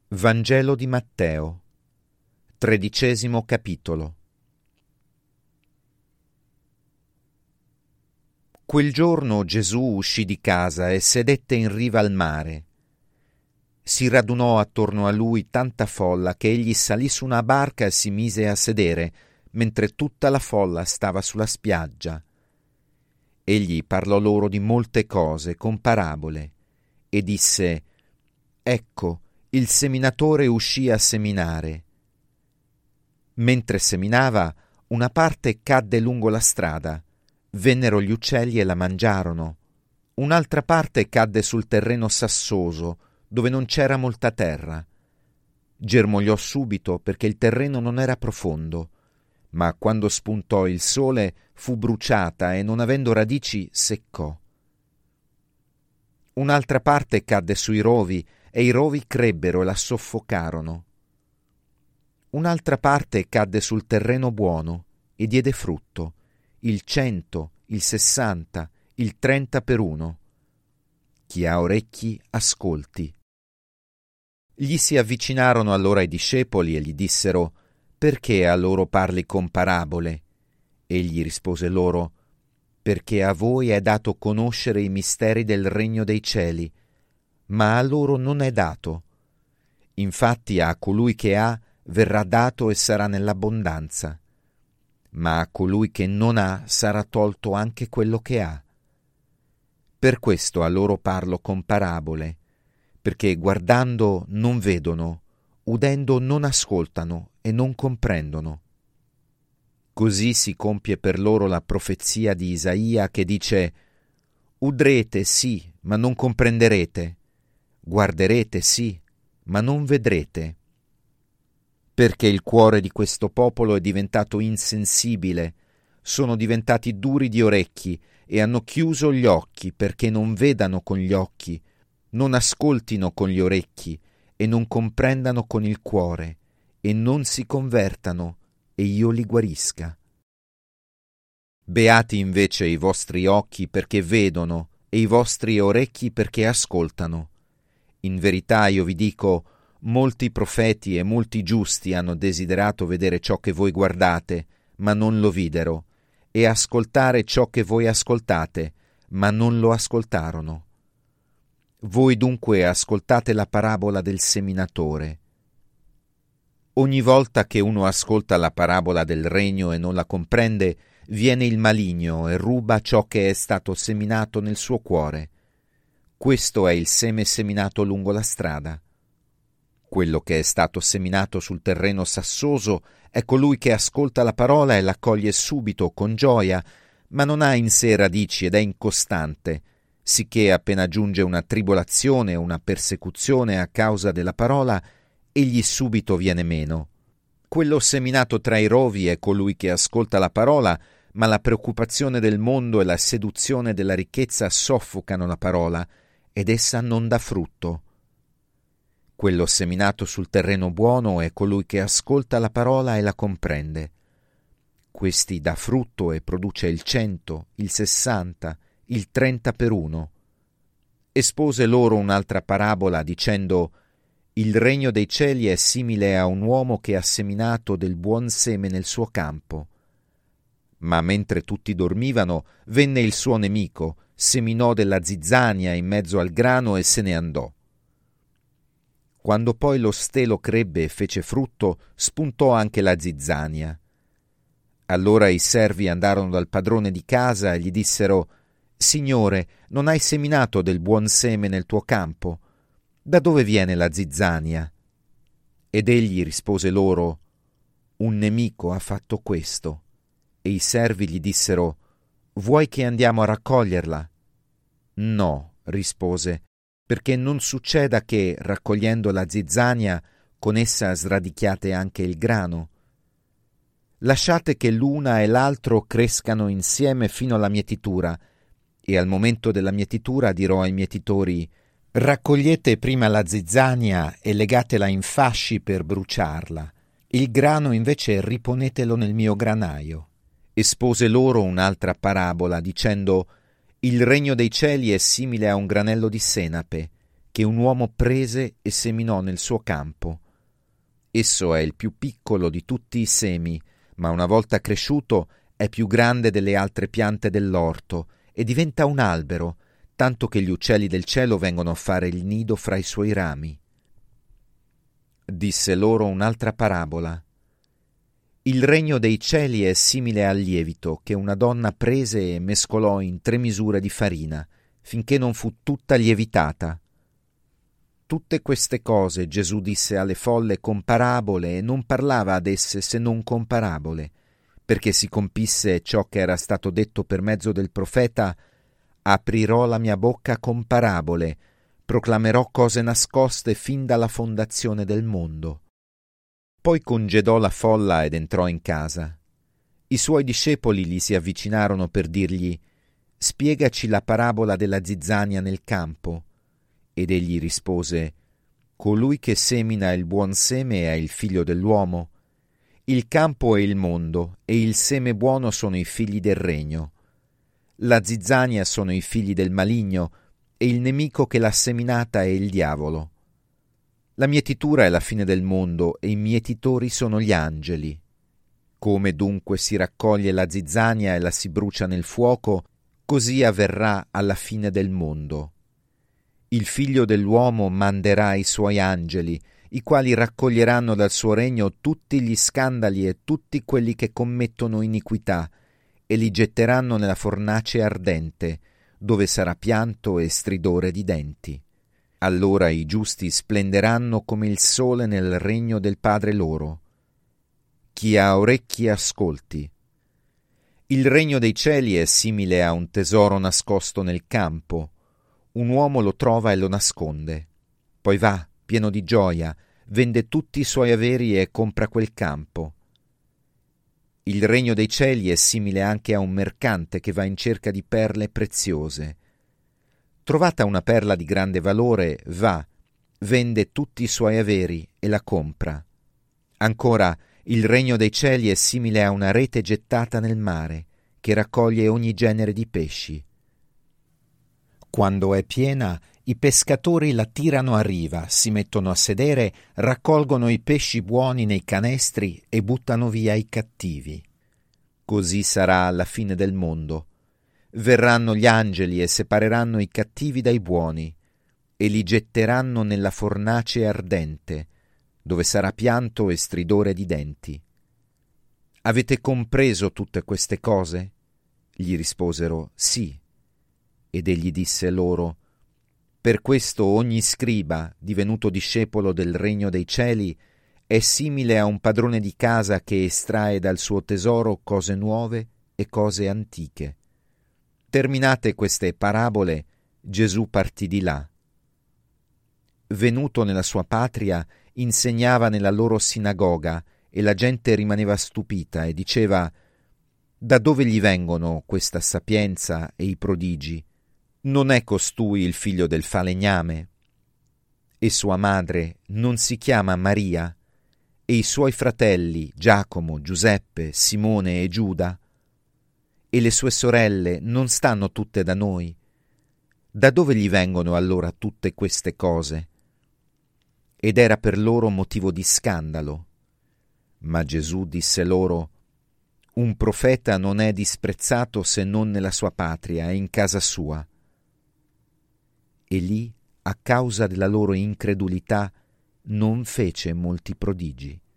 Vangelo di Matteo, 13° capitolo. Quel giorno Gesù uscì di casa e sedette in riva al mare. Si radunò attorno a lui tanta folla che egli salì su una barca e si mise a sedere, mentre tutta la folla stava sulla spiaggia. Egli parlò loro di molte cose con parabole e disse: «Ecco, il seminatore uscì a seminare. Mentre seminava, una parte cadde lungo la strada. Vennero gli uccelli e la mangiarono. Un'altra parte cadde sul terreno sassoso, dove non c'era molta terra. Germogliò subito perché il terreno non era profondo, ma quando spuntò il sole fu bruciata e, non avendo radici, seccò. Un'altra parte cadde sui rovi e i rovi crebbero e la soffocarono. Un'altra parte cadde sul terreno buono e diede frutto, il 100, il 60, il 30 per uno. Chi ha orecchi ascolti. Gli si avvicinarono allora i discepoli e gli dissero: «Perché a loro parli con parabole?» Egli rispose loro: «Perché a voi è dato conoscere i misteri del regno dei cieli, ma a loro non è dato. Infatti a colui che ha verrà dato e sarà nell'abbondanza, ma a colui che non ha sarà tolto anche quello che ha. Per questo a loro parlo con parabole, perché guardando non vedono, udendo non ascoltano e non comprendono. Così si compie per loro la profezia di Isaia che dice: udrete sì, ma non comprenderete, guarderete sì, ma non vedrete. Perché il cuore di questo popolo è diventato insensibile, sono diventati duri di orecchi e hanno chiuso gli occhi perché non vedano con gli occhi, non ascoltino con gli orecchi e non comprendano con il cuore e non si convertano e io li guarisca. Beati invece i vostri occhi perché vedono e i vostri orecchi perché ascoltano. In verità io vi dico, molti profeti e molti giusti hanno desiderato vedere ciò che voi guardate, ma non lo videro, e ascoltare ciò che voi ascoltate, ma non lo ascoltarono. Voi dunque ascoltate la parabola del seminatore. Ogni volta che uno ascolta la parabola del regno e non la comprende, viene il maligno e ruba ciò che è stato seminato nel suo cuore. Questo è il seme seminato lungo la strada. Quello che è stato seminato sul terreno sassoso è colui che ascolta la parola e la coglie subito con gioia, ma non ha in sé radici ed è incostante, sicché appena giunge una tribolazione o una persecuzione a causa della parola, egli subito viene meno. Quello seminato tra i rovi è colui che ascolta la parola, ma la preoccupazione del mondo e la seduzione della ricchezza soffocano la parola, ed essa non dà frutto. Quello seminato sul terreno buono è colui che ascolta la parola e la comprende. Questi dà frutto e produce il 100, il 60, il 30 per uno. Espose loro un'altra parabola dicendo: il regno dei cieli è simile a un uomo che ha seminato del buon seme nel suo campo. Ma mentre tutti dormivano, venne il suo nemico, seminò della zizzania in mezzo al grano e se ne andò. Quando poi lo stelo crebbe e fece frutto, spuntò anche la zizzania. Allora i servi andarono dal padrone di casa e gli dissero: «Signore, non hai seminato del buon seme nel tuo campo? Da dove viene la zizzania?» Ed egli rispose loro: «Un nemico ha fatto questo». E i servi gli dissero: «Vuoi che andiamo a raccoglierla?» «No», rispose, «perché non succeda che, raccogliendo la zizzania, con essa sradichiate anche il grano. Lasciate che l'una e l'altro crescano insieme fino alla mietitura, e al momento della mietitura dirò ai mietitori: raccogliete prima la zizzania e legatela in fasci per bruciarla. Il grano invece riponetelo nel mio granaio». Espose loro un'altra parabola dicendo: il regno dei cieli è simile a un granello di senape che un uomo prese e seminò nel suo campo. Esso è il più piccolo di tutti i semi, ma una volta cresciuto è più grande delle altre piante dell'orto e diventa un albero, tanto che gli uccelli del cielo vengono a fare il nido fra i suoi rami. Disse loro un'altra parabola. Il regno dei cieli è simile al lievito che una donna prese e mescolò in 3 misure di farina, finché non fu tutta lievitata. Tutte queste cose Gesù disse alle folle con parabole e non parlava ad esse se non con parabole, perché si compisse ciò che era stato detto per mezzo del profeta: aprirò la mia bocca con parabole, proclamerò cose nascoste fin dalla fondazione del mondo. Poi congedò la folla ed entrò in casa. I suoi discepoli gli si avvicinarono per dirgli: spiegaci la parabola della zizzania nel campo. Ed egli rispose: colui che semina il buon seme è il figlio dell'uomo. Il campo è il mondo, e il seme buono sono i figli del regno. La zizzania sono i figli del maligno, e il nemico che l'ha seminata è il diavolo. La mietitura è la fine del mondo, e i mietitori sono gli angeli. Come dunque si raccoglie la zizzania e la si brucia nel fuoco, così avverrà alla fine del mondo. Il figlio dell'uomo manderà i suoi angeli, i quali raccoglieranno dal suo regno tutti gli scandali e tutti quelli che commettono iniquità, e li getteranno nella fornace ardente, dove sarà pianto e stridore di denti. Allora i giusti splenderanno come il sole nel regno del Padre loro. Chi ha orecchi ascolti. Il regno dei cieli è simile a un tesoro nascosto nel campo. Un uomo lo trova e lo nasconde. Poi va, pieno di gioia, vende tutti i suoi averi e compra quel campo. Il regno dei cieli è simile anche a un mercante che va in cerca di perle preziose. Trovata una perla di grande valore, va, vende tutti i suoi averi e la compra. Ancora, il regno dei cieli è simile a una rete gettata nel mare, che raccoglie ogni genere di pesci. Quando è piena, i pescatori la tirano a riva, si mettono a sedere, raccolgono i pesci buoni nei canestri e buttano via i cattivi. Così sarà alla fine del mondo. Verranno gli angeli e separeranno i cattivi dai buoni e li getteranno nella fornace ardente, dove sarà pianto e stridore di denti. Avete compreso tutte queste cose? Gli risposero: sì. Ed egli disse loro: per questo ogni scriba, divenuto discepolo del regno dei cieli, è simile a un padrone di casa che estrae dal suo tesoro cose nuove e cose antiche. Terminate queste parabole, Gesù partì di là. Venuto nella sua patria, insegnava nella loro sinagoga, e la gente rimaneva stupita e diceva: da dove gli vengono questa sapienza e i prodigi? Non è costui il figlio del falegname? E sua madre non si chiama Maria? E i suoi fratelli Giacomo, Giuseppe, Simone e Giuda? E le sue sorelle non stanno tutte da noi? Da dove gli vengono allora tutte queste cose? Ed era per loro motivo di scandalo. Ma Gesù disse loro: un profeta non è disprezzato se non nella sua patria e in casa sua. E lì, a causa della loro incredulità, non fece molti prodigi.